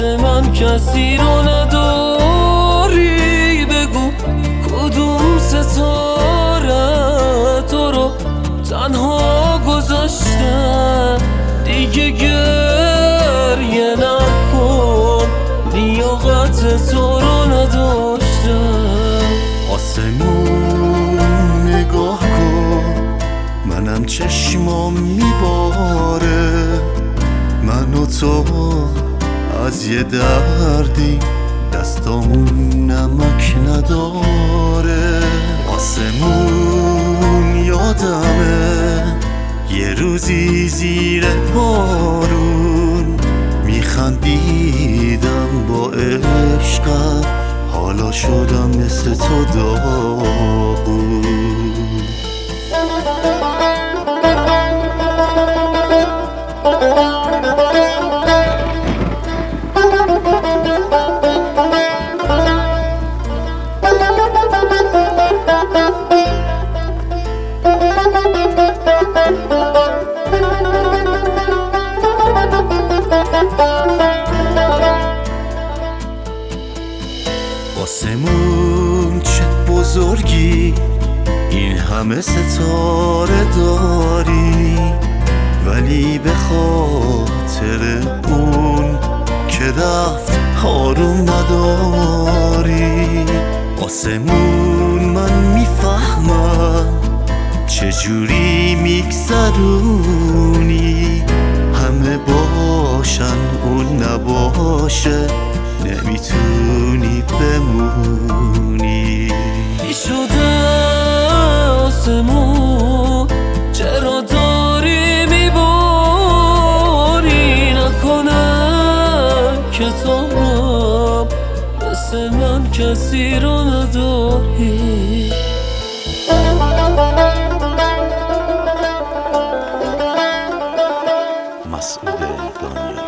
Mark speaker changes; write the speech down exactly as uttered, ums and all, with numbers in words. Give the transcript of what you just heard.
Speaker 1: واسه من کسی رو نداری، بگو کدوم ستاره تو رو تنها گذاشته. دیگه گریه نکن، لیاقت تو رو نداشته.
Speaker 2: آسمون نگاه کن، منم چشمام میباره. من و تو از یه دردی دستامون نمک نداره. آسمون یادمه یه روزی زیر بارون میخندیدم با عشقت، حالا شدم مثل تو داغون. آسمون چه بزرگی، این همه ستاره داری، ولی به خاطر اون که رفت آروم نداری. آسمون من میفهمم چجوری میگذرونی، همه باشن اون نباشه نمیتونی بمونی.
Speaker 1: چی شده آسمون، چرا داری میباری؟ نکنه کتابم مثل من کسی رو نداری.
Speaker 2: مسعود دانیال